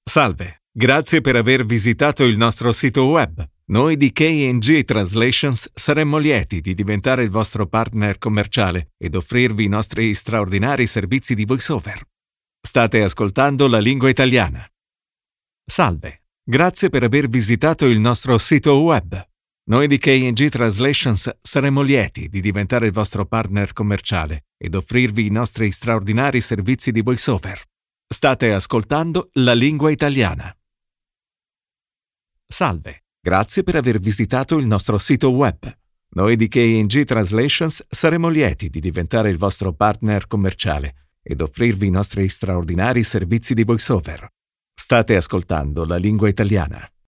Salve, grazie per aver visitato il nostro sito web. Noi di K&G Translations saremmo lieti di diventare il vostro partner commerciale ed offrirvi i nostri straordinari servizi di voiceover. State ascoltando la lingua italiana. Salve, grazie per aver visitato il nostro sito web. Noi di K&G Translations saremmo lieti di diventare il vostro partner commerciale ed offrirvi i nostri straordinari servizi di voiceover. State ascoltando la lingua italiana. Salve, grazie per aver visitato il nostro sito web. Noi di K&G Translations saremmo lieti di diventare il vostro partner commerciale ed offrirvi i nostri straordinari servizi di voiceover. State ascoltando la lingua italiana.